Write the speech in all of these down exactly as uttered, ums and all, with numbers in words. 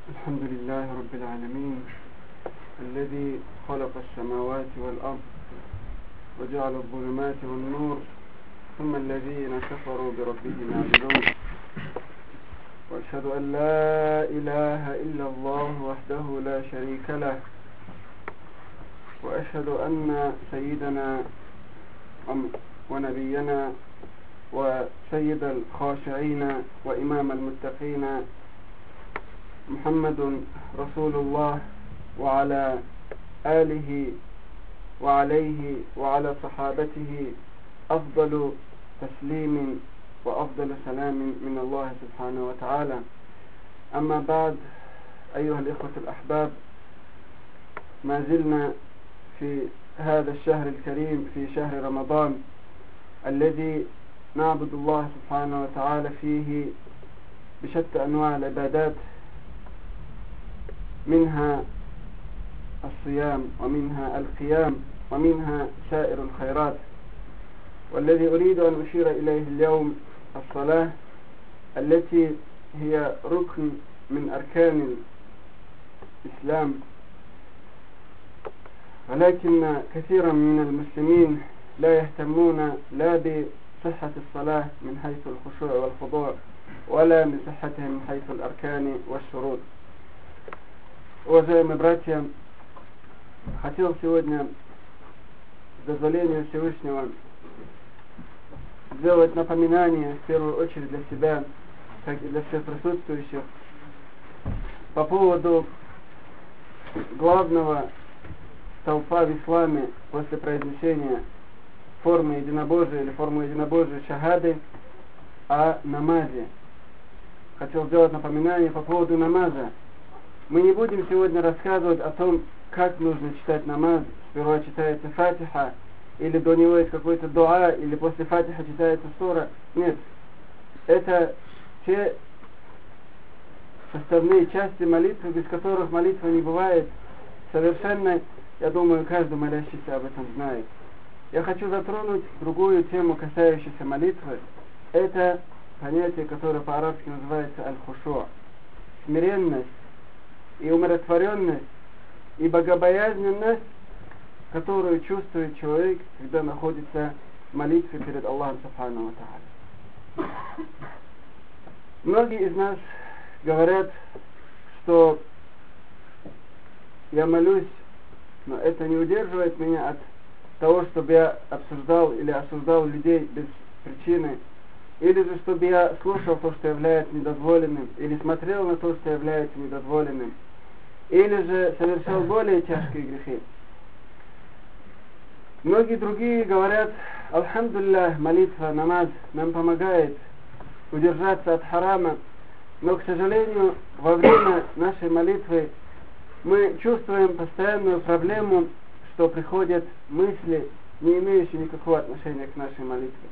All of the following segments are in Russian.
الحمد لله رب العالمين الذي خلق السماوات والأرض وجعل الظلمات والنور ثم الذين كفروا بربهم يعدلون. وأشهد أن لا إله إلا الله وحده لا شريك له، وأشهد أن سيدنا ونبينا وسيد الخاشعين وإمام المتقين محمد رسول الله وعلى آله وعليه وعلى صحابته أفضل تسليم وأفضل سلام من الله سبحانه وتعالى. أما بعد، أيها الإخوة الأحباب، ما زلنا في هذا الشهر الكريم، في شهر رمضان الذي نعبد الله سبحانه وتعالى فيه بشتى أنواع العبادات، منها الصيام ومنها القيام ومنها سائر الخيرات. والذي أريد أن أشير إليه اليوم الصلاة، التي هي ركن من أركان الإسلام، ولكن كثيرا من المسلمين لا يهتمون لا بصحة الصلاة من حيث الخشوع والخضوع ولا من صحتها من حيث الأركان والشروط. Уважаемые братья, хотел сегодня с дозволения Всевышнего сделать напоминание, в первую очередь для себя, как и для всех присутствующих, по поводу главного столпа в исламе после произнесения формы единобожия или формы единобожия шахады о намазе. Хотел сделать напоминание по поводу намаза. Мы не будем сегодня рассказывать о том, как нужно читать намаз. Сперва читается фатиха, или до него есть какой-то дуа, или после фатиха читается сура. Нет. Это те составные части молитвы, без которых молитва не бывает совершенной. Я думаю, каждый молящийся об этом знает. Я хочу затронуть другую тему, касающуюся молитвы. Это понятие, которое по-арабски называется аль-хушуа. Смиренность и умиротворенность и богобоязненность, которую чувствует человек, когда находится в молитве перед Аллахом Субхану ва Тааля. Многие из нас говорят, что я молюсь, но это не удерживает меня от того, чтобы я обсуждал или осуждал людей без причины, или же чтобы я слушал то, что является недозволенным, или смотрел на то, что является недозволенным, или же совершал более тяжкие грехи. Многие другие говорят: альхамдулиллах, молитва, намаз нам помогает удержаться от харама, но, к сожалению, во время нашей молитвы мы чувствуем постоянную проблему, что приходят мысли, не имеющие никакого отношения к нашей молитве.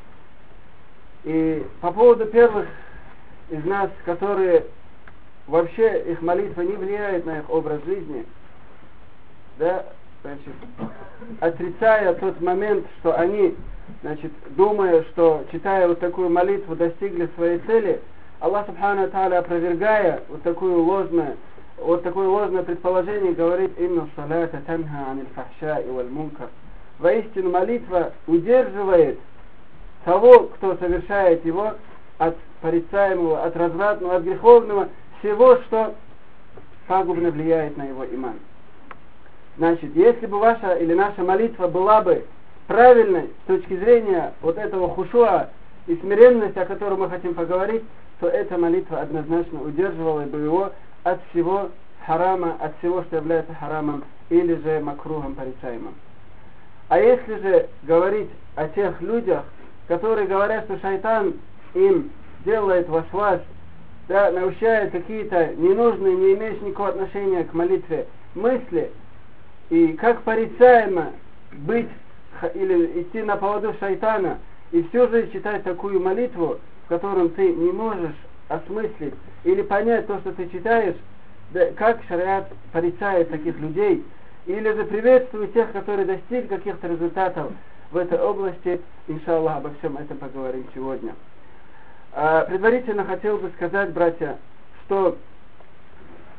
И по поводу первых из нас, которые вообще их молитва не влияет на их образ жизни, да, значит, отрицая тот момент, что они, значит, думая, что читая вот такую молитву достигли своей цели, Аллах Субхану ва Тааля, опровергая вот такую ложную, вот такое ложное предположение, говорит: инна салата танха аниль фахшаи валь мункар. Воистину молитва удерживает того, кто совершает его, от порицаемого, от развратного, от греховного, всего, что пагубно влияет на его иман. Значит, если бы ваша или наша молитва была бы правильной с точки зрения вот этого хушуа и смиренности, о котором мы хотим поговорить, то эта молитва однозначно удерживала бы его от всего харама, от всего, что является харамом или же макрухом порицаемым. А если же говорить о тех людях, которые говорят, что шайтан им делает васвас, да, научает какие-то ненужные, не имеющие никакого отношения к молитве мысли, и как порицаемо быть или идти на поводу шайтана и всю жизнь читать такую молитву, в котором ты не можешь осмыслить или понять то, что ты читаешь, да, как шариат порицает таких людей, или же приветствует тех, которые достигли каких-то результатов в этой области. Иншаллах, обо всем этом поговорим сегодня. А, предварительно хотел бы сказать, братья, что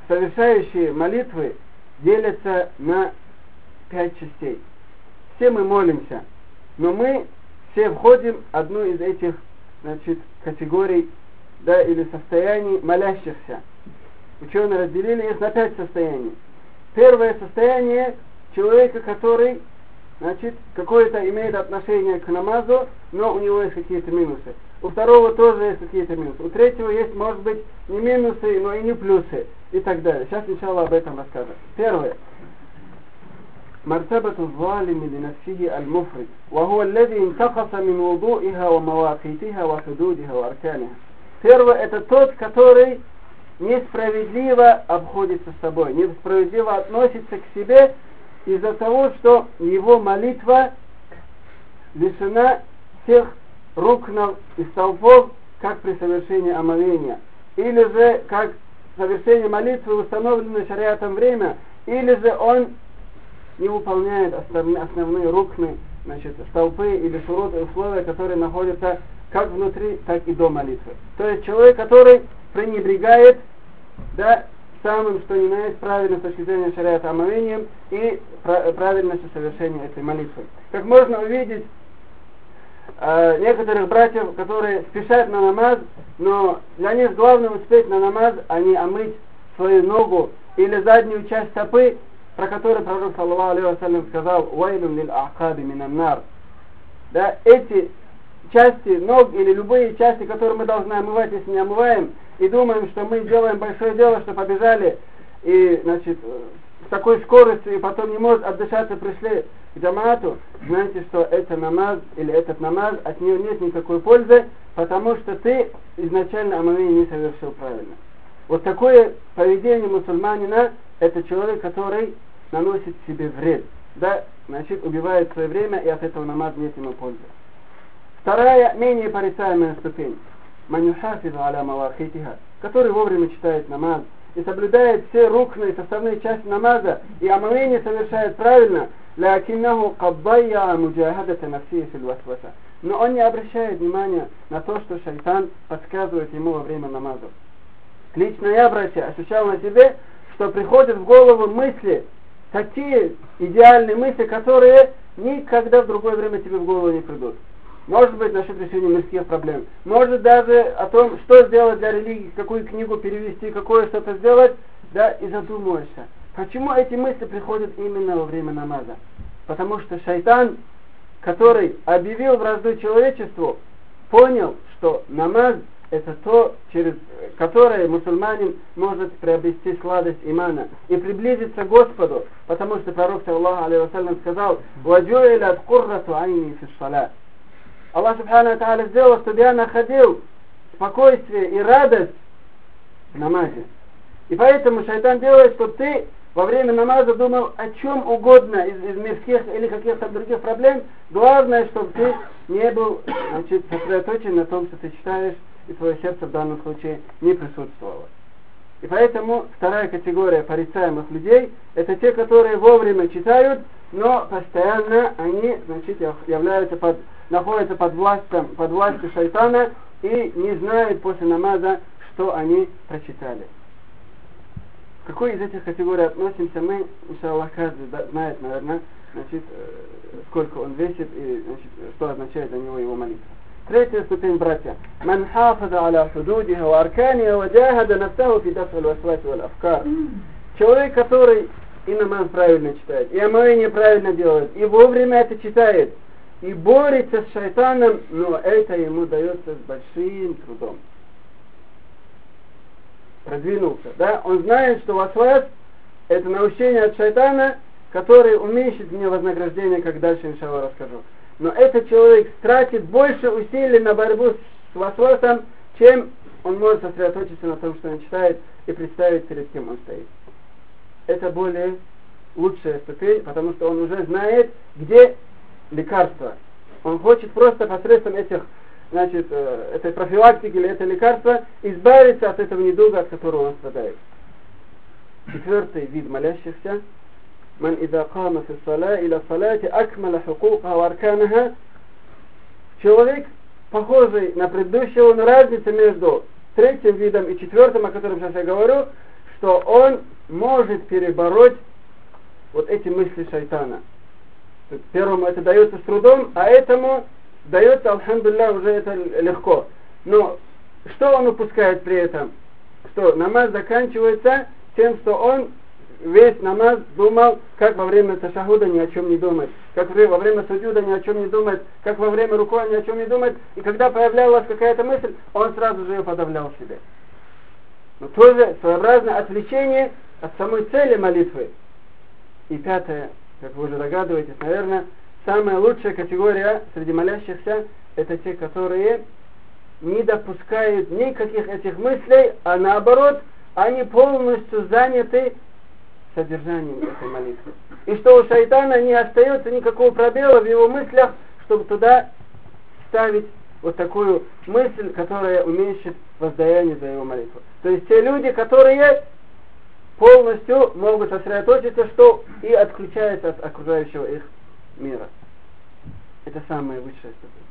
совершающие молитвы делятся на пять частей. Все мы молимся, но мы все входим в одну из этих, значит, категорий, да, или состояний молящихся. Ученые разделили их на пять состояний. Первое состояние человека, который, значит, какое-то имеет отношение к намазу, но у него есть какие-то минусы. У второго тоже есть какие-то минусы. У третьего есть, может быть, не минусы, но и не плюсы. И так далее. Сейчас сначала об этом расскажем. Первое. مرتبة الظالم لنفسه المفرد وهو الذي انتقص من وضوئها ومواقيتها وحدودها وأركانها. Первое, это тот, который несправедливо обходится с собой, несправедливо относится к себе из-за того, что его молитва лишена всех рукнов и столпов, как при совершении омовения, или же как совершение молитвы установлено шариатом время, или же он не выполняет основные, основные рукны, значит, столпы или шуруты, условия, которые находятся как внутри, так и до молитвы. То есть человек, который пренебрегает, да, самым, что ни на есть, правильно с точки зрения шариата омовением и правильностью совершения этой молитвы. Как можно увидеть э, некоторых братьев, которые спешат на намаз, но для них главное успеть на намаз, а не омыть свою ногу или заднюю часть стопы, про которую пророк саллаллаху алейхи ва саллям сказал: «Вайлун лил ахаби минан нар». Да, эти части ног или любые части, которые мы должны омывать, если не омываем, и думаем, что мы делаем большое дело, что побежали и, значит, с такой скоростью, и потом не может отдышаться, пришли к джамаату, знаете, что это намаз или этот намаз, от него нет никакой пользы, потому что ты изначально омовение не совершил правильно. Вот такое поведение мусульманина — это человек, который наносит себе вред, да, значит, убивает свое время, и от этого намаз нет ему пользы. Вторая, менее порицаемая ступень, манюхафизу аля мавахитиха, который вовремя читает намаз и соблюдает все рукные составные части намаза, и омовение совершает правильно, лякиннаху каддайя муджахадата нафсии фил васваса. Но он не обращает внимания на то, что шайтан подсказывает ему во время намаза. Лично я, братья, ощущал на себе, что приходят в голову мысли, такие идеальные мысли, которые никогда в другое время тебе в голову не придут. Может быть, насчет решения мирских проблем. Может даже о том, что сделать для религии, какую книгу перевести, какое что-то сделать, да, и задумываешься. Почему эти мысли приходят именно во время намаза? Потому что шайтан, который объявил вражду человечеству, понял, что намаз — это то, через которое мусульманин может приобрести сладость имана и приблизиться к Господу, потому что пророк саллаллаху алейхи ва саллям сказал: «Ваджуилят куррату айни фи ссалат». Аллах субхану ва тааля сделал, чтобы я находил спокойствие и радость в намазе. И поэтому шайтан делает, чтобы ты во время намаза думал о чем угодно из, из мирских или каких-то других проблем. Главное, чтобы ты не был, значит, сосредоточен на том, что ты читаешь, и твое сердце в данном случае не присутствовало. И поэтому вторая категория порицаемых людей — это те, которые вовремя читают, но постоянно они, значит, являются под, находятся под властью, под властью шайтана и не знают после намаза, что они прочитали. К какой из этих категорий относимся мы, иншаллах, каждый знает, наверное, значит, сколько он весит и, значит, что означает для него его молитва. Третья ступень, братья. Ман хафаза аля худудиха ва арканиха ва джахада нафсаху фи даф'и аль-васваси валь афкар. Человек, который и намаз правильно читает, и омовение правильно делает, и вовремя это читает, и борется с шайтаном, но это ему дается с большим трудом. Продвинулся, да? Он знает, что васвас — это наущение от шайтана, который уменьшит мне вознаграждение, как дальше, иншаллах, расскажу. Но этот человек тратит больше усилий на борьбу с васвасом, чем он может сосредоточиться на том, что он читает, и представить, перед кем он стоит. Это более лучшая ступень, потому что он уже знает, где лекарство. Он хочет просто посредством этих, значит, этой профилактики или этого лекарства избавиться от этого недуга, от которого он страдает. Четвертый вид молящихся. من إذا قام في الصلاة إلى الصلاة أكمل حقوقها وأركانها. Человек, похожий на предыдущего, но разница между третьим видом и четвертым, о котором сейчас я говорю, что он может перебороть вот эти мысли шайтана. Первому это дается с трудом, а этому дается, алхамдулилля, уже это легко. Но что он упускает при этом? Что намаз заканчивается тем, что он весь намаз думал, как во время ташахуда ни о чем не думать, как во время суджуда ни о чем не думать, как во время рукоя ни о чем не думать, и когда появлялась какая-то мысль, он сразу же ее подавлял в себе. Но тоже своеобразное отвлечение от самой цели молитвы. И пятое, как вы уже догадываетесь, наверное, самая лучшая категория среди молящихся — это те, которые не допускают никаких этих мыслей, а наоборот, они полностью заняты содержанием этой молитвы. И что у шайтана не остается никакого пробела в его мыслях, чтобы туда ставить вот такую мысль, которая уменьшит воздаяние за его молитву. То есть те люди, которые полностью могут сосредоточиться, что и отключается от окружающего их мира. Это самая высшая ступень.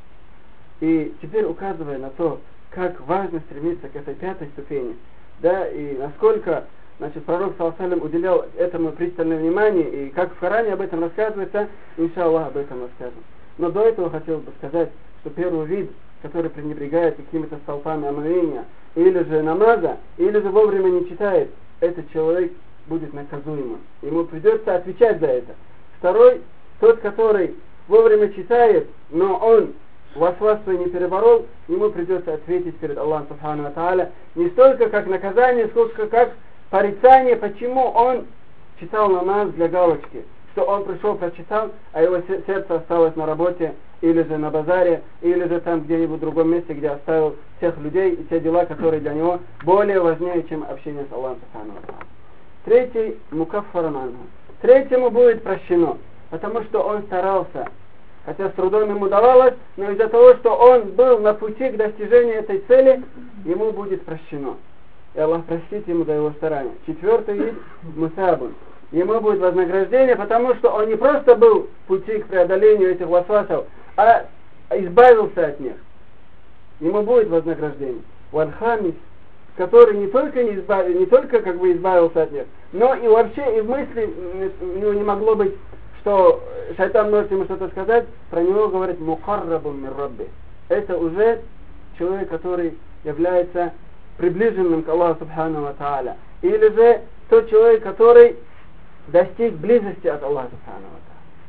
И теперь, указывая на то, как важно стремиться к этой пятой ступени, да, и насколько, значит, пророк саллаллаху алейхи ва саллям уделял этому пристальное внимание, и как в Коране об этом рассказывается, иншаллах, об этом расскажем. Но до этого хотел бы сказать, что первый вид, который пренебрегает какими-то столпами омовения, или же намаза, или же вовремя не читает, этот человек будет наказуемым. Ему придется отвечать за это. Второй, тот, который вовремя читает, но он васвас свой не переборол, ему придется ответить перед Аллахом Субхану ва Тааля не столько как наказание, сколько как порицание, почему он читал намаз для галочки, что он пришел, прочитал, а его сердце осталось на работе, или же на базаре, или же там где-нибудь в другом месте, где оставил тех людей и те дела, которые для него более важнее, чем общение с Аллахом Субхану ва Тааля. Третий — мукаффаран анху. Третьему будет прощено, потому что он старался, хотя с трудом ему давалось, но из-за того, что он был на пути к достижению этой цели, ему будет прощено. И Аллах простит ему за его старания. Четвертый вид — мусабун. Ему будет вознаграждение, потому что он не просто был в пути к преодолению этих васвасов, а избавился от них. Ему будет вознаграждение. Вальхамис, который не только не, избавил, не только как бы избавился от них, но и вообще и в мысли у него не могло быть, что шайтан может ему что-то сказать, про него говорит мукаррабун мир рабби. Это уже человек, который является приближенным к Аллаху Субхану ва Тааля. Или же тот человек, который достиг близости от Аллаха Субхану ва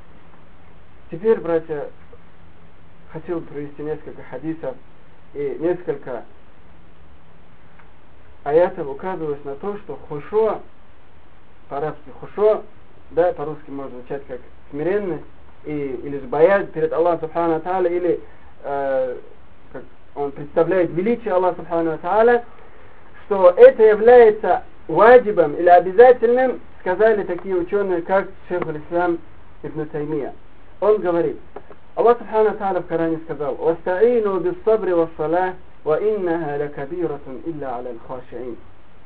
Тааля. Теперь, братья, хотел привести несколько хадисов и несколько аятов, указываясь на то, что хушуа, по-арабски хушуа, да, по-русски можно звучать как смиренность, и, или же боязнь перед Аллахом Субхану ва Тааля, или э, как он представляет величие Аллаха Субхану ва Тааля, что это является ваджибом или обязательным, сказали такие ученые, как шейх аль-Ислам ибн Таймия. Он говорит, Аллах Субхану ва Тааля в Коране сказал: «Васта'ину бис-сабри ва-ссалах, ва иннаха лакабиратун илля аля аль-хашиин».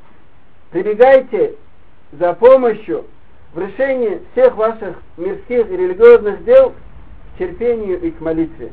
Прибегайте за помощью в решении всех ваших мирских и религиозных дел к терпению и к молитве.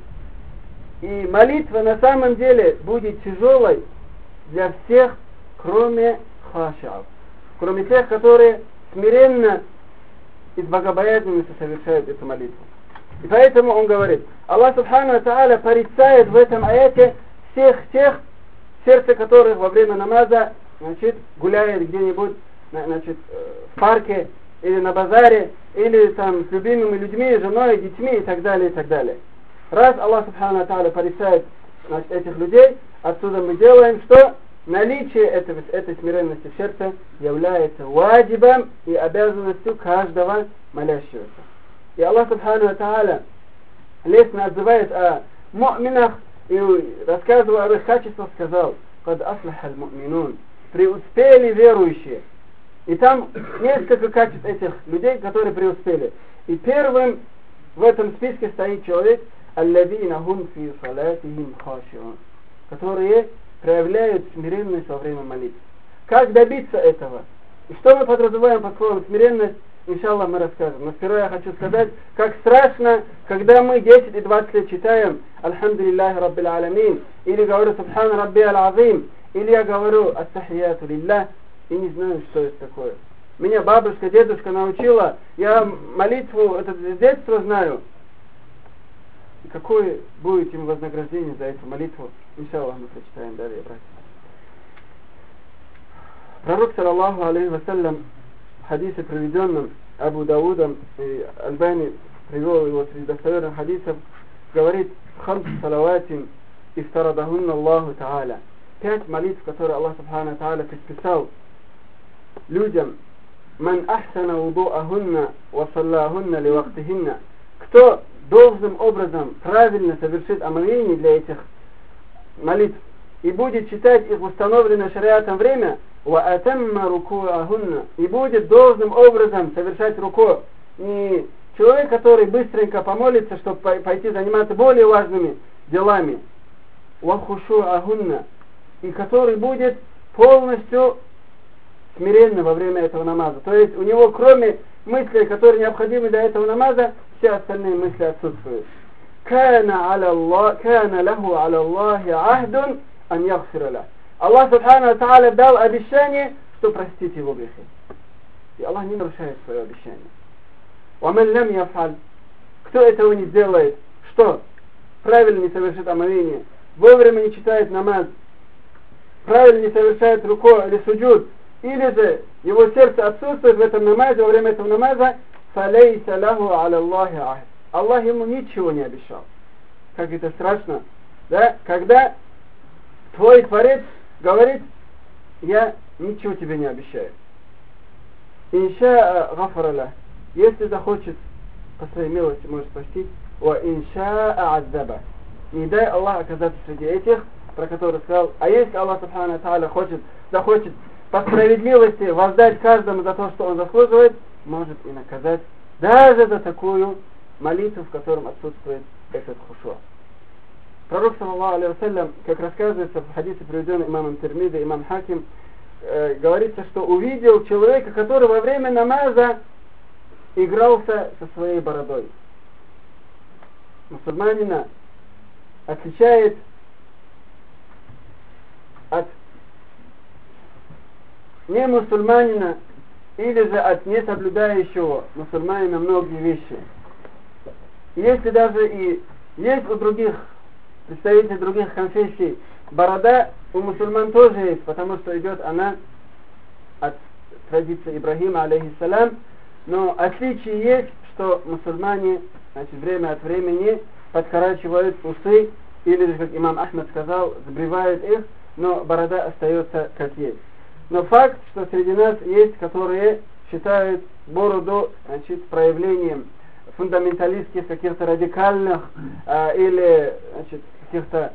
И молитва на самом деле будет тяжелой для всех, кроме хашиав, кроме тех, которые смиренно и с богобоязненностью совершают эту молитву. И поэтому он говорит, Аллах Субхану ва Тааля порицает в этом аяте всех тех, сердце которых во время намаза, значит, гуляет где-нибудь, значит, в парке или на базаре, или там с любимыми людьми, женой, детьми и так далее, и так далее. Раз Аллах Субхану ва Тааля порицает, значит, этих людей, отсюда мы делаем, что наличие этого, этой смиренности в сердце является ваджибом и обязанностью каждого молящегося. И Аллах Субхану ва Тааля лестно отзывает о му'минах и, рассказывая об их качествах, сказал: «Кад афлахаль му'минун», преуспели верующие. И там несколько качеств этих людей, которые преуспели. И первым в этом списке стоит человек, аллазина хум фи салатихим хашиун, которые проявляют смиренность во время молитвы. Как добиться этого? И что мы подразумеваем под словом смиренность, иншаллах, мы расскажем. Но сперва я хочу сказать, как страшно, когда мы десять и двадцать лет читаем «Альхамдулиллахи Раббил Аламин», или говорю «Субхан Рабби Аль-Азим», или я говорю «Ат-Тахияту Лиллах», и не знаю, что это такое. Меня бабушка, дедушка научила, я молитву это с детства знаю. И какое будет ему вознаграждение за эту молитву? Иншаллах, мы прочитаем далее, братья. Пророк, саллаллаху алейхи вассалям, в хадисе, приведенном Абу Даудом, и Альбани привел его среди достоверных хадисов, говорит: «Хамс салаватин ифтарадахунна Аллаху Та'аля». Пять молитв, которые Аллах Субхану Та'аля предписал людям. «Ман ахсана вуду'ахунна ва саллахунна ли вактихинна». Кто должным образом правильно совершит омовение для этих молитв и будет читать их в установленное шариатом время, ва атамма руку'ахунна, и будет должным образом совершать руку. Не человек, который быстренько помолится, чтобы пойти заниматься более важными делами, ва хушу'ахунна, и который будет полностью смиренно во время этого намаза. То есть у него, кроме мыслей, которые необходимы для этого намаза, все остальные мысли отсутствуют. Кана аля Аллах, кана лаху аля Аллахи ахдун ан яхфира ля. Аллах Субхану Тааля дал обещание, что простит его грехи. И Аллах не нарушает свое обещание. وَمَنْ لَمْ يَفْعَلْ. Кто этого не сделает? Что? Правильно не совершит омовение, вовремя не читает намаз, правильно не совершает руку или суджуд, или же его сердце отсутствует в этом намазе, во время этого намаза, فَلَيْسَ لَهُ عَلَى اللَّهِ عَهْدٌ. Аллах ему ничего не обещал. Как это страшно, да? Когда твой Творец говорит: я ничего тебе не обещаю. Инша гафараля. Если захочет, по своей милости может простить. Ва инша а'аддаба. Не дай Аллах оказаться среди этих, про которых сказал. А если Аллах Субхану Тааля хочет, захочет по справедливости воздать каждому за то, что он заслуживает, может и наказать даже за такую молитву, в котором отсутствует этот хушуа. Пророк, саллаллаху алейхи вассалям, как рассказывается в хадисе, приведенном имамом Тирмизи, имам Хаким, э, говорится, что увидел человека, который во время намаза игрался со своей бородой. Мусульманина отличает от не мусульманина или же от несоблюдающего мусульманина многие вещи. Если даже и есть у других представителей других конфессий борода, у мусульман тоже есть, потому что идет она от традиции Ибрахима, алейхиссалям, но отличие есть, что мусульмане, значит, время от времени подкорачивают усы, или же, как имам Ахмад сказал, сбривают их, но борода остается как есть. Но факт, что среди нас есть, которые считают бороду, значит, проявлением фундаменталистских, каких-то радикальных э, или, значит, каких-то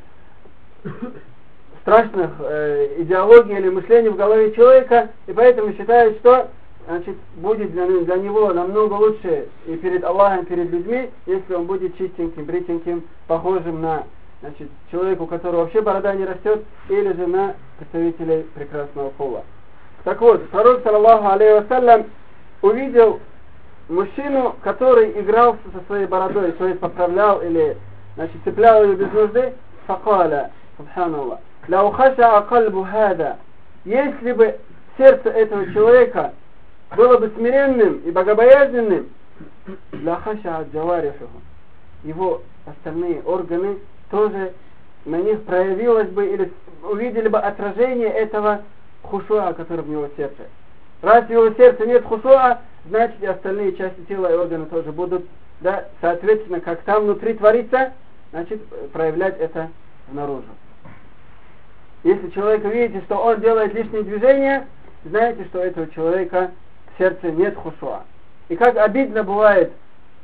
страшных э, идеологий или мышлений в голове человека, и поэтому считают, что, значит, будет для, для него намного лучше и перед Аллахом, перед людьми, если он будет чистеньким, бритеньким, похожим на, значит, человека, у которого вообще борода не растет, или же на представителей прекрасного пола. Так вот, пророк, саллаллаху алейхи вассалям, увидел мужчину, который игрался со своей бородой, то есть поправлял или, значит, цеплял ее без нужды. Факаля, субханаллах, ля ухаша кальбу хада. Если бы сердце этого человека было бы смиренным и богобоязненным, ля хаша джаварихуху, его остальные органы тоже, на них проявилось бы или увидели бы отражение этого хушуа, который в него сердце. Раз в его сердце нет хушуа, значит и остальные части тела и органы тоже будут, да, соответственно, как там внутри творится, значит, проявлять это наружу. Если человек видите, что он делает лишние движения, знаете, что у этого человека в сердце нет хушуа. И как обидно бывает,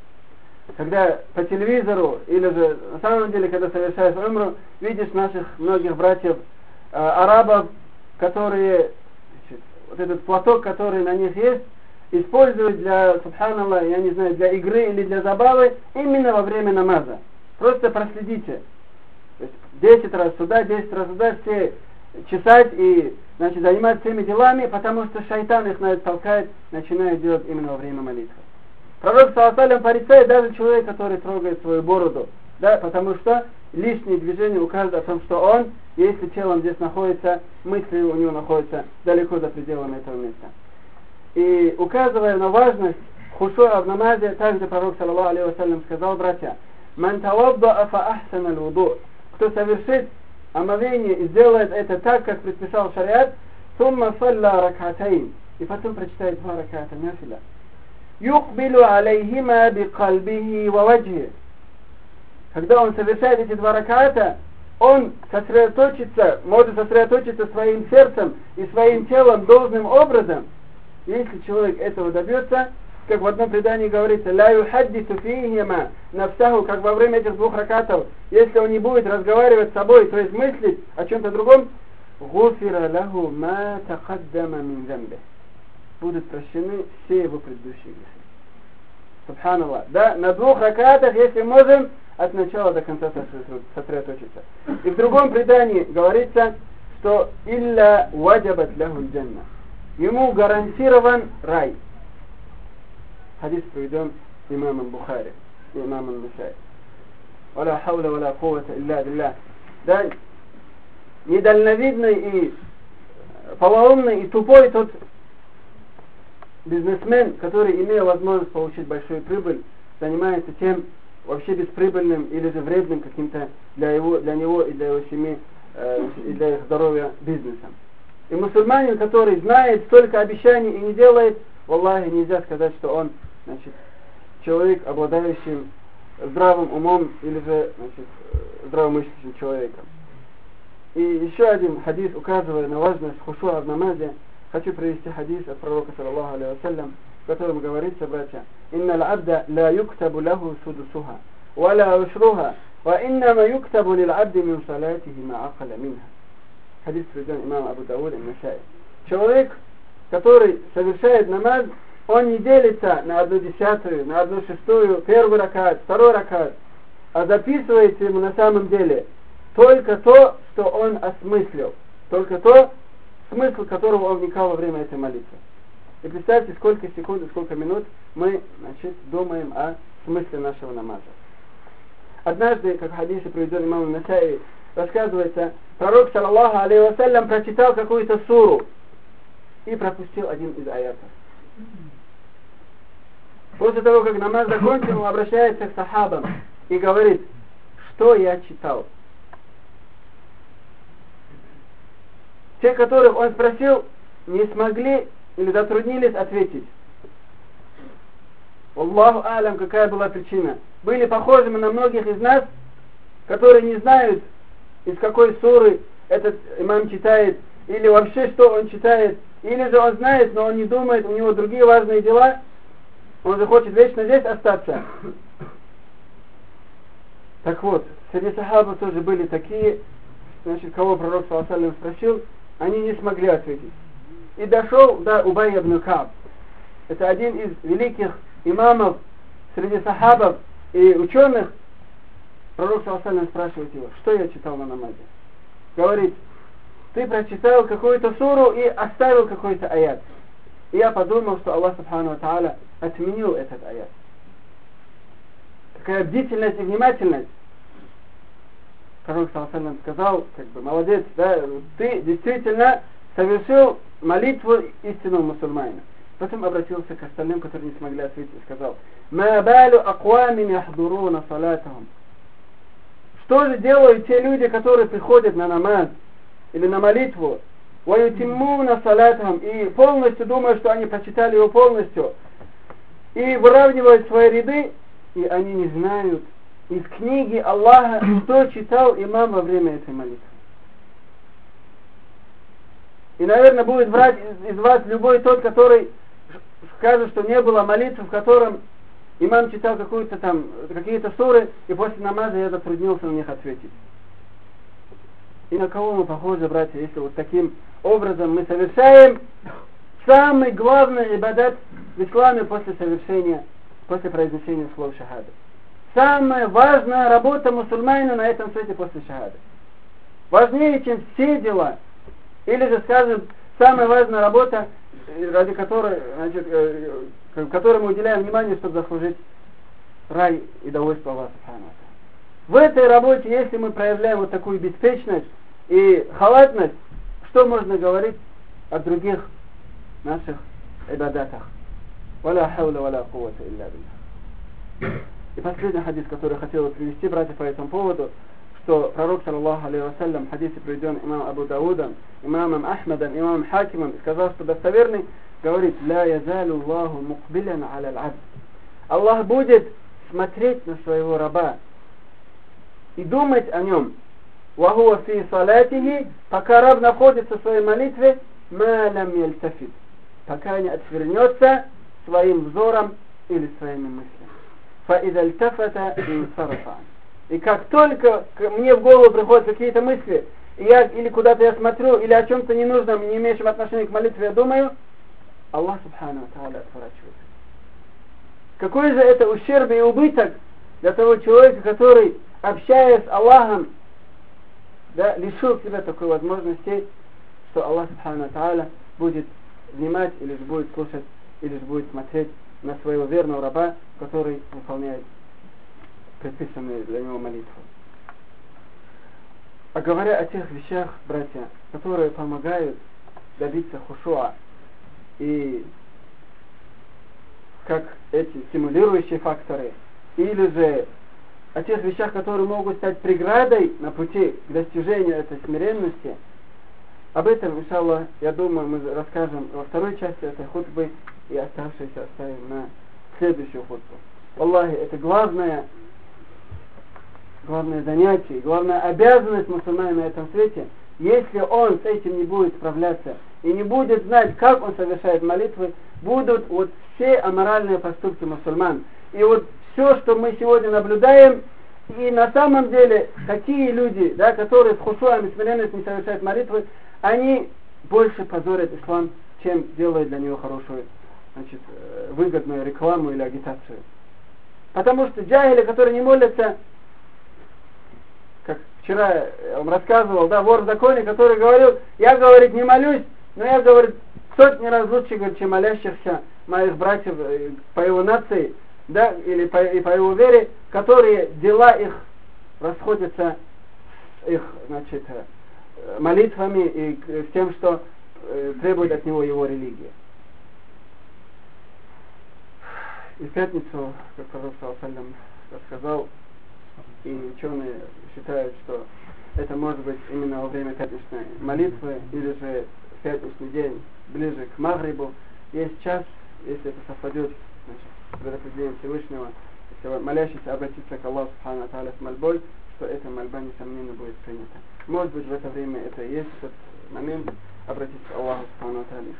когда по телевизору, или же на самом деле, когда совершаешь умру, видишь наших многих братьев э, арабов, которые, значит, вот этот платок, который на них есть, используют для, субханаллах, я не знаю, для игры или для забавы, именно во время намаза. Просто проследите. То есть десять раз сюда, десять раз сюда, все чесать и, значит, заниматься всеми делами, потому что шайтан их на это толкает, начинает делать именно во время молитвы. Пророк, саллаллаху алейхи ва саллям, порицает даже человека, который трогает свою бороду. Да, потому что лишние движения указывают о том, что он, если телом здесь находится, мысли у него находятся далеко за пределами этого места. И указывая на важность хушуа в намазе, также пророк, саллаллаху алейхи вассалям, сказал: братья, «Ман тавадда'a фа ахсана аль-вуду», кто совершит омовение и сделает это так, как предписал шариат, «Сумма салла рак'атайн», и потом прочитает два рак'ата нафиля, «Юкбилу алейхима бикальбихи ва ваджхи», когда он совершает эти два рак'ата, он сосредоточится, может сосредоточиться своим сердцем и своим телом должным образом. Если человек этого добьется, как в одном предании говорится, «Ля юхаддису фихима нафсаху», как во время этих двух ракатов, если он не будет разговаривать с собой, то есть мыслить о чем-то другом, «Гуфира лаху ма тақаддама мин замбе», будут прощены все его предыдущие грехи. Субханаллах. Да, на двух ракатах, если можем, от начала до конца сосредоточиться. И в другом предании говорится, что «Илля ваджабат лаху джанна», ему гарантирован рай. Хадис приведен имамом Бухари и имамом Насаи. «Валя хауля валя куввата илля билля». Да, недальновидный и полоумный и тупой тот бизнесмен, который, имея возможность получить большую прибыль, занимается тем вообще бесприбыльным или же вредным каким-то для, его, для него и для его семьи э, и для их здоровья бизнесом. И мусульманин, который знает столько обещаний и не делает, валлахи, нельзя сказать, что он, значит, человек, обладающий здравым умом или же, значит, здравомыслящим человеком. И еще один хадис, указывая на важность хушуа в намазе, хочу привести хадис от пророка, саллаллаху алейхи вассалям, в котором говорится, братья: «Инна л-абда ла юктабу лаху судусуха, ва ла ушруха, ва иннама юктабу лил-абди мин салатихи ма акала минха». Хадис приведен имам Абу Дауд и Насаи. Человек, который совершает намаз, он не делится на одну десятую, на одну шестую, первый ракат, второй ракат, а записывается ему на самом деле только то, что он осмыслил, только то, смысл которого он вникал во время этой молитвы. И представьте, сколько секунд и сколько минут мы, значит, думаем о смысле нашего намаза. Однажды, как в хадисе приведен имам Насаи, рассказывается, пророк, саллаллаху алейхи вассалям, прочитал какую-то суру и пропустил один из аятов. После того, как намаз закончил, он обращается к сахабам и говорит: что я читал? Те, которых он спросил, не смогли или затруднились ответить. Аллаху алям, какая была причина. Были похожими на многих из нас, которые не знают, из какой суры этот имам читает, или вообще что он читает, или же он знает, но он не думает, у него другие важные дела, он же хочет вечно здесь остаться. Так вот, среди сахабов тоже были такие, значит, кого пророк, саллаллаху алейхи вассалям, спросил, они не смогли ответить. И дошел до Убай ибн Кааб. Это один из великих имамов среди сахабов и ученых. Пророк, саллаллаху алейхи вассалям, спрашивает его: что я читал на намазе? Говорит: ты прочитал какую-то суру и оставил какой-то аят. И я подумал, что Аллах субхану ва тааля отменил этот аят. Такая бдительность и внимательность. Пророк, саллаллаху алейхи вассалям, сказал, как бы: молодец, да, ты действительно совершил молитву истинного мусульманина. Потом обратился к остальным, которые не смогли ответить, и сказал: «Ма балу аквамин яхдуруна салатахум». Что же делают те люди, которые приходят на намаз или на молитву, وَيُتِمُّونَ صَلَاتَهُمْ, и полностью думают, что они прочитали его полностью, и выравнивают свои ряды, и они не знают из книги Аллаха, что читал имам во время этой молитвы. И, наверное, будет врать из вас любой тот, который скажет, что не было молитвы, в котором имам читал какую-то там, какие-то суры, и после намаза я затруднился на них ответить. И на кого мы похожи, братья, если вот таким образом мы совершаем самый главный ибадат в исламе после совершения, после произнесения слов шахады. Самая важная работа мусульманина на этом свете после шахады. Важнее, чем все дела. Или же, скажем, самая важная работа, ради которой, значит, которой мы уделяем внимание, чтобы заслужить рай и довольство Аллаха субхану ва тааля. В этой работе, если мы проявляем вот такую беспечность и халатность, что можно говорить о других наших ибадатах? Валя хауля валя куввата илля билля. И последний хадис, который я хотел привести, братья, по этому поводу, что пророк, саллаллаху алейхи вассалям, в хадисе, приведен имам Абу Даудом, имамом Ахмадом, имамом Хакимом, сказал, что достоверный, говорит: «Ля язалю Аллаху мукбилян аля аль-абд». Аллах будет смотреть на своего раба и думать о нем. «Вахуа фи салатихи», пока раб находится в своей молитве, «ма лам яльтафит», пока не отвернется своим взором или своими мыслями. «Фа-иза альтафата инсарафа». И как только мне в голову приходят какие-то мысли, и я или куда-то я смотрю, или о чем-то ненужном, не имеющем отношения к молитве, я думаю, Аллах субхану ва тааля отворачивается. Какой же это ущерб и убыток для того человека, который, общаясь с Аллахом, да, лишил себя такой возможности, что Аллах субхану ва тааля будет внимать, или же будет слушать, или же будет смотреть на своего верного раба, который выполняет предписанные для него молитвы. А говоря о тех вещах, братья, которые помогают добиться хушуа, и как эти стимулирующие факторы, или же о тех вещах, которые могут стать преградой на пути к достижению этой смиренности, об этом, иншаллах, я думаю, мы расскажем во второй части этой хутбы, и оставшиеся оставим на следующую хутбу. Аллахи, это главное главное занятие, главная обязанность мусульманина на этом свете. Если он с этим не будет справляться и не будет знать, как он совершает молитвы, будут вот все аморальные поступки мусульман. И вот все, что мы сегодня наблюдаем, и на самом деле такие люди, да, которые с хушуем и смиренностью не совершают молитвы, они больше позорят ислам, чем делают для него хорошую, значит, выгодную рекламу или агитацию. Потому что джахили, которые не молятся, как вчера я вам рассказывал, да, вор в законе, который говорил: я, говорит, не молюсь, но я, говорит, сотни раз лучше, говорит, чем молящихся моих братьев по его нации, да, или по, и по его вере, которые дела их расходятся с их, значит, молитвами и с тем, что э, требует от него его религия. И в пятницу, как пророк саллаллаху алейхи ва саллям рассказал, и ученые считают, что это может быть именно во время пятничной молитвы, или же в пятничный день, ближе к Магрибу, есть час, если это совпадет, значит, с определением Всевышнего, если молящийся обратится к Аллаху субхану ва тааля с мольбой, что эта мольба, несомненно, будет принята. Может быть, в это время это и есть этот момент обратиться к Аллаху субхану ва тааля.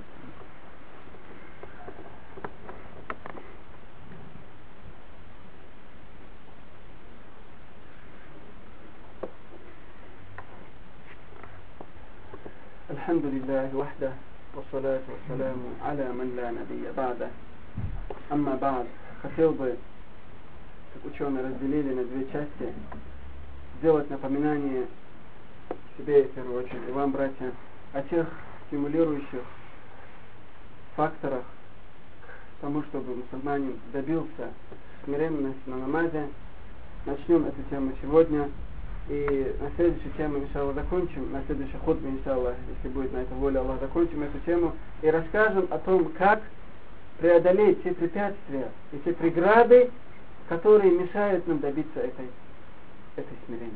الحمد لله وحده والصلاة والسلام على من لا نبي بعده. أما بعد, хотел бы, как ученые разделили на две части, сделать напоминание себе, в первую очередь, и вам, братья, о тех стимулирующих факторах к тому, чтобы мусульманин добился смиренности на намазе. Начнем эту тему сегодня. И на следующую тему, иншаллах, закончим, на следующей хутбе, иншаллах, если будет на это воля Аллаха, закончим эту тему и расскажем о том, как преодолеть те препятствия и те преграды, которые мешают нам добиться этой, этой смирения.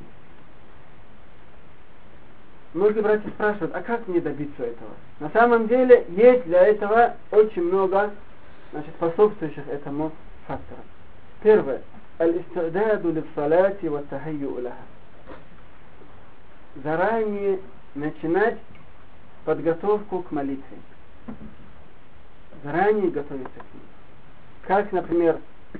Многие братья спрашивают: а как мне добиться этого? На самом деле есть для этого очень много, значит, способствующих этому факторов. Первое. Аль-исти'даду лис-салати ва тахайю'у лаха. Заранее начинать подготовку к молитве. Заранее готовиться к ней. Как, например,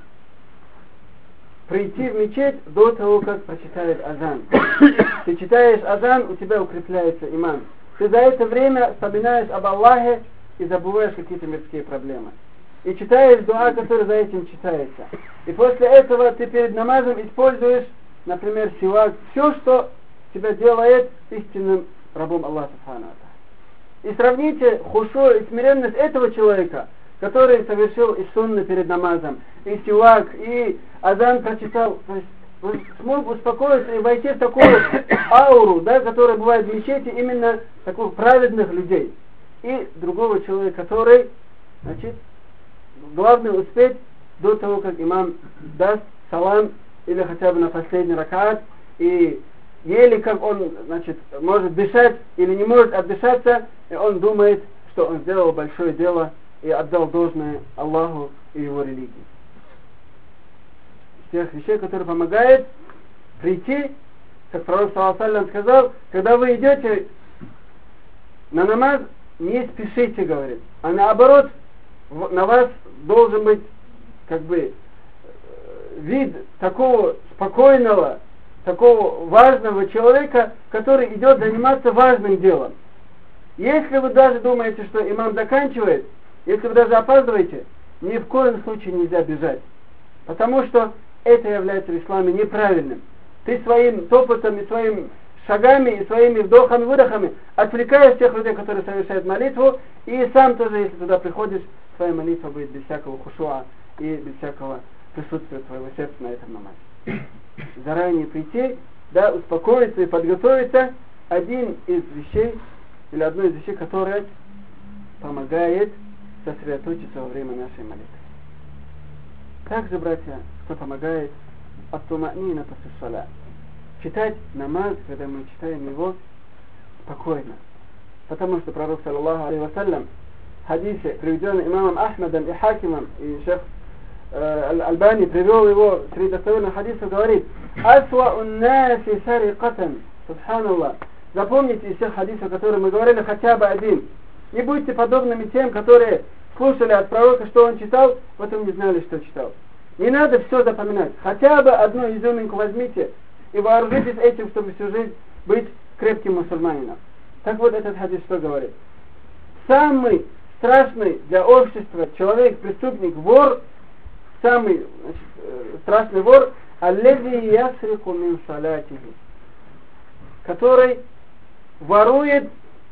прийти в мечеть до того, как прочитает азан. Ты читаешь азан, у тебя укрепляется иман. Ты за это время вспоминаешь об Аллахе и забываешь какие-то мирские проблемы. И читаешь дуа, который за этим читается. И после этого ты перед намазом используешь, например, сивак. Все, что тебя делает истинным рабом Аллаха субхану ва тааля. И сравните хушу и смиренность этого человека, который совершил и сунны перед намазом, и сивак, и азан прочитал. То есть смог успокоиться и войти в такую ауру, да, которая бывает в мечети, именно таких праведных людей. И другого человека, который, значит, главное успеть до того, как имам даст салам, или хотя бы на последний ракат, и еле как он, значит, может дышать или не может отдышаться, и он думает, что он сделал большое дело и отдал должное Аллаху и его религии. Из тех вещей, которые помогают прийти, как пророк саллаллаху алейхи ва саллям сказал, когда вы идете на намаз, не спешите, говорит, а наоборот, на вас должен быть как бы вид такого спокойного, такого важного человека, который идет заниматься важным делом. Если вы даже думаете, что имам заканчивает, если вы даже опаздываете, ни в коем случае нельзя бежать. Потому что это является в исламе неправильным. Ты своим топотом и своими шагами и своими вдохами-выдохами отвлекаешь тех людей, которые совершают молитву, и сам тоже, если туда приходишь, твоя молитва будет без всякого хушуа и без всякого присутствия твоего сердца на этом намазе. Заранее прийти, да, успокоиться и подготовиться, один из вещей, или одно из вещей, которое помогает сосредоточиться во время нашей молитвы. Также, братья, что помогает ат-тума'нина фи-ссалат. Читать намаз, когда мы читаем его спокойно. Потому что пророк, саллаллаху алейхи ва саллям, в хадисе, приведенный имамом Ахмадом и Хакимом, и шейх э, Аль-Альбани привел его среди достоверных хадисов, говорит: «Асва уннаси сарикатан». Субханаллах. Запомните из всех хадисов, которые мы говорили, хотя бы один. Не будьте подобными тем, которые слушали от пророка, что он читал, потом не знали, что читал. Не надо все запоминать. Хотя бы одну изюминку возьмите и вооружитесь этим, чтобы всю жизнь быть крепким мусульманином. Так вот, этот хадис что говорит? Самый страшный для общества человек, преступник, вор, самый, значит, э, страшный вор, аллази ясрику мин салатихи, который ворует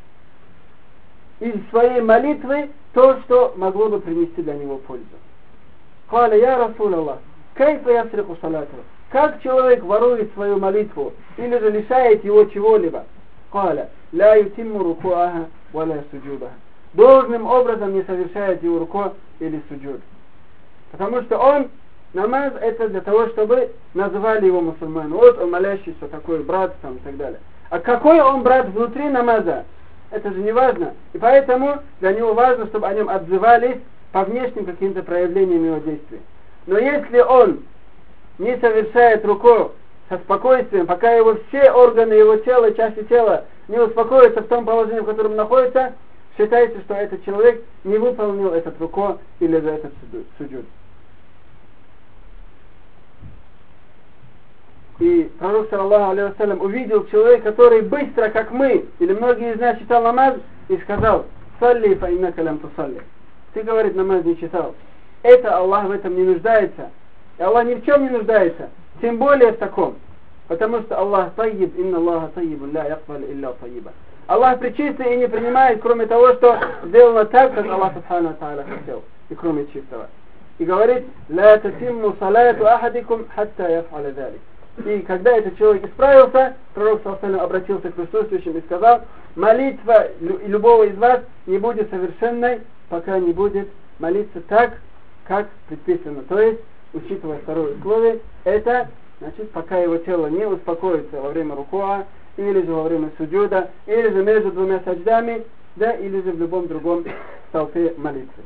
из своей молитвы то, что могло бы принести для него пользу. Каля я Расул Аллах, кайфа ясрику салатихи. Как человек ворует свою молитву или же лишает его чего-либо? Каля ла ютимму рукуаха ва ла суджудаха. Должным образом не совершает его руку или суджуд. Потому что он, намаз, это для того, чтобы называли его мусульманом. Вот он молящийся, такой брат там и так далее. А какой он брат внутри намаза, это же не важно. И поэтому для него важно, чтобы о нем отзывались по внешним каким-то проявлениям его действий. Но если он не совершает руку со спокойствием, пока его все органы его тела, части тела не успокоятся в том положении, в котором находится, считайте, что этот человек не выполнил этот руку или же этот суджуд. И пророк, саллаллаху алейхи ва саллям, увидел человека, который быстро, как мы, или многие из нас, читал намаз, и сказал: «Салли фа иннака лям тусалли». Ты, говорит, намаз не читал. Это Аллах в этом не нуждается. И Аллах ни в чем не нуждается. Тем более в таком. Потому что Аллах таyyиб, инна Аллаха таyyибун, ля якбаль илля таyyиба. Аллах пречистый и не принимает, кроме того, что сделано так, как Аллах субхану ва тааля хотел. И кроме чистого. И говорит: «Ля татимму салату ахадикум хатта яф'аля залик». И когда этот человек исправился, пророк саллаллаху алейхи ва саллям обратился к присутствующим и сказал: молитва любого из вас не будет совершенной, пока не будет молиться так, как предписано. То есть, учитывая второе условие, это, значит, пока его тело не успокоится во время рукуа, или же во время суджуда, или же между двумя садждами, да, или же в любом другом столпе молитвы.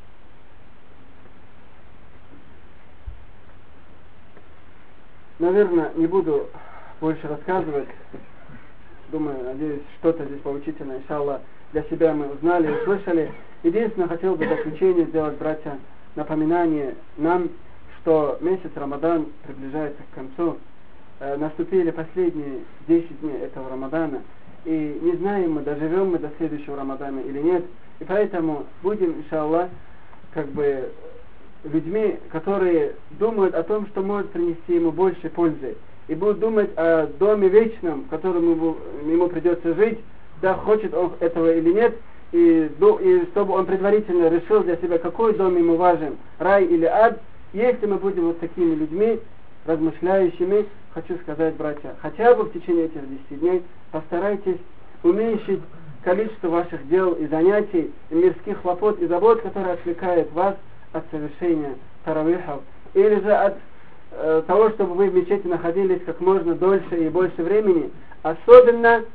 Наверное, не буду больше рассказывать. Думаю, надеюсь, что-то здесь поучительное, иншаллах, для себя мы узнали и услышали. Единственное, хотел бы в заключение сделать, братья, напоминание нам, что месяц Рамадан приближается к концу. Э, наступили последние десять дней этого Рамадана. И не знаем мы, доживем мы до следующего Рамадана или нет. И поэтому будем, иншаллах, как бы людьми, которые думают о том, что может принести ему больше пользы. И будут думать о доме вечном, в котором ему, ему придется жить, да, хочет он этого или нет. И, и чтобы он предварительно решил для себя, какой дом ему важен, рай или ад. Если мы будем вот такими людьми, размышляющими, хочу сказать, братья, хотя бы в течение этих десяти дней постарайтесь уменьшить количество ваших дел и занятий, и мирских хлопот и забот, которые отвлекают вас от совершения таравихов, или же от э, того, чтобы вы в мечети находились как можно дольше и больше времени, особенно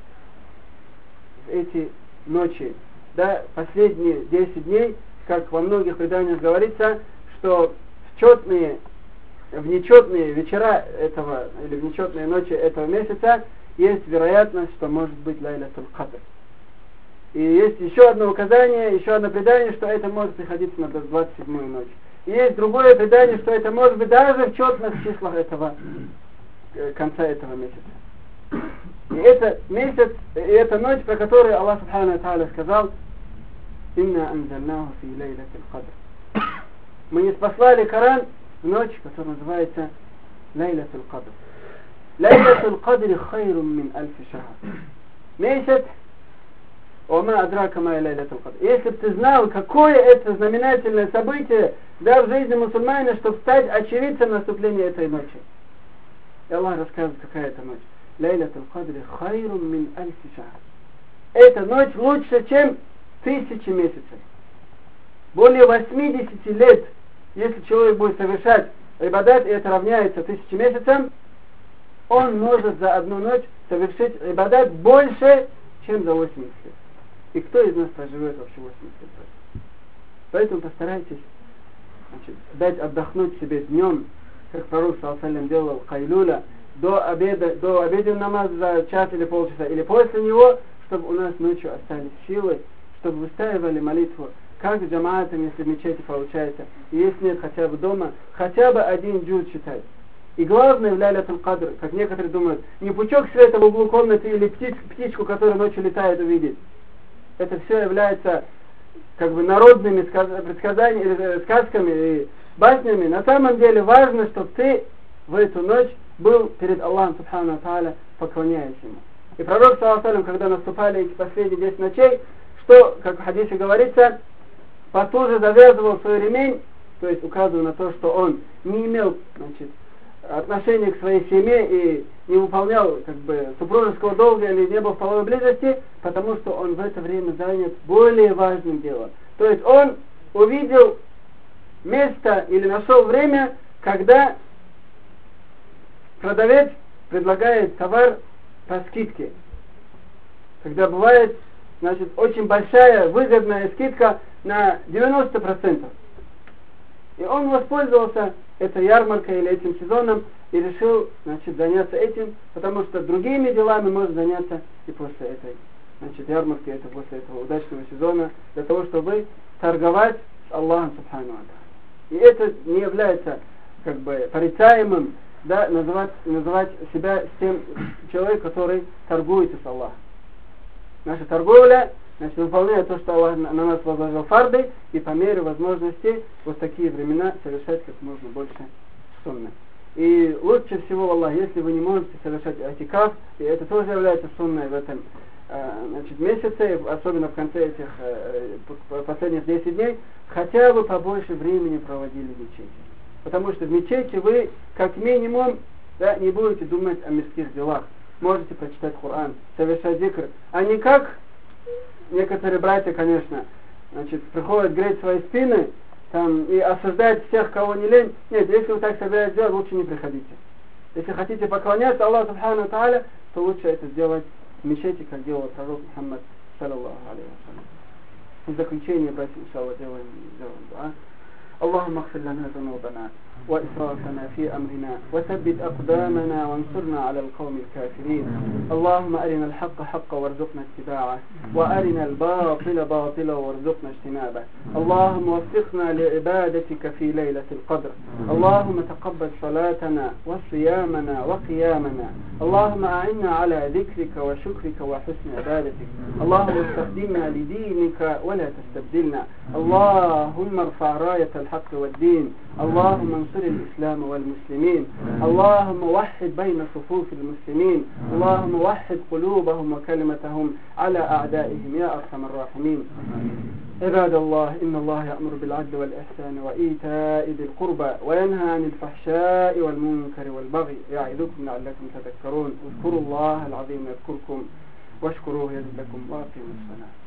в эти ночи, да, последние десять дней, как во многих преданиях говорится, что в четные, в нечетные вечера этого, или в нечетные ночи этого месяца есть вероятность, что может быть Лайлатуль Кадр. И есть еще одно указание, еще одно предание, что это может приходиться на двадцать седьмую ночь. И есть другое предание, что это может быть даже в четных числах этого, конца этого месяца. И это месяц, и это ночь, про которую Аллах Субхану ва Тааля сказал: «Инна анзальнаху фи лейлатил кадр». Мы не спаслали Коран в ночь, которая называется Лейлатул Кадр. Лейлатул Кадр хайрун мин альфи шахр. Месяц, ома адрака ма лейлатул кадр. Если бы ты знал, какое это знаменательное событие, да, в жизни мусульманина, чтобы стать очевидцем наступления этой ночи. И Аллах рассказывает, какая это ночь. Лейлатул Кадр хайрун мин альфи шахр. Эта ночь лучше, чем тысячи месяцев. Более восьмидесяти лет, если человек будет совершать ибадат, и это равняется тысячи месяцам, он может за одну ночь совершить ибадат больше, чем за восемьдесят лет. И кто из нас проживет вообще восемьдесят лет? Поэтому постарайтесь, значит, дать отдохнуть себе днем, как пророк саллаллаху алейхи ва саллям делал кайлуля, до обеда, до обеденного намаза за час или полчаса, или после него, чтобы у нас ночью остались силы, чтобы выстаивали молитву, как с джамаатом, если в мечети получается, и если нет, хотя бы дома, хотя бы один джуз читать. И главное в Лейлатуль Кадр, как некоторые думают, не пучок света в углу комнаты или птиц, птичку, которая ночью летает, увидеть. Это все является как бы народными предсказаниями, сказками и баснями. На самом деле важно, чтобы ты в эту ночь был перед Аллахом Субхану ва Тааля, поклоняясь Ему. И пророк, саллаллаху алейхи ва саллям, когда наступали эти последние десять ночей, что, как в хадисе говорится, потуже завязывал свой ремень, то есть указывая на то, что он не имел, значит, отношения к своей семье и не выполнял как бы супружеского долга или не был в половой близости, потому что он в это время занят более важным делом. То есть он увидел место или нашел время, когда продавец предлагает товар по скидке. Когда бывает, значит, очень большая выгодная скидка на девяносто процентов. И он воспользовался этой ярмаркой или этим сезоном и решил, значит, заняться этим, потому что другими делами может заняться и после этой, значит, ярмарки, это после этого удачного сезона, для того, чтобы торговать с Аллахом Субхану ва Тааля. И это не является как бы порицаемым, да, называть, называть себя с тем человеком, который торгует с Аллахом. Наша торговля, значит, выполняет то, что Аллах на нас возложил фарды, и по мере возможности вот такие времена совершать как можно больше сунны. И лучше всего, Аллах, если вы не можете совершать атикаф, и это тоже является сунной в этом э, значит, месяце, особенно в конце этих э, последних десяти дней, хотя бы побольше времени проводили в мечети. Потому что в мечети вы, как минимум, да, не будете думать о мирских делах. Можете прочитать Коран, совершать зикр. А не как некоторые братья, конечно, значит, приходят греть свои спины там, и осуждать всех, кого не лень. Нет, если вы так собираетесь делать, лучше не приходите. Если хотите поклоняться Аллаху Субхану ва Тааля, то лучше это сделать в мечети, как делал пророк Мухаммад, саллаллаху алейхи ва саллям. В заключение, братья, иншаллах, делаем, делаем дуа. اللهم اغفر لنا ذنوبنا وإسرافنا في أمرنا وثبت أقدامنا وانصرنا على القوم الكافرين. اللهم أرنا الحق حقا وارزقنا اتباعه وأرنا الباطل باطلا وارزقنا اجتنابه. اللهم وفقنا لعبادتك في ليلة القدر. اللهم تقبل صلاتنا وصيامنا وقيامنا. اللهم أعنا على ذكرك وشكرك وحسن عبادتك. اللهم استخدمنا لدينك ولا تستبدلنا. اللهم ارفع راية الحق والدين. اللهم انصر الإسلام والمسلمين. اللهم وحد بين صفوف المسلمين. اللهم وحد قلوبهم وكلمتهم على أعدائهم يا أرحم الراحمين. عباد الله، إن الله يأمر بالعدل والإحسان وإيتاء ذي القربى وينهى عن الفحشاء والمنكر والبغي يعظكم لعلكم تذكرون. اذكروا الله العظيم يذكركم واشكروه يزد لكم وأقيموا الصلاة.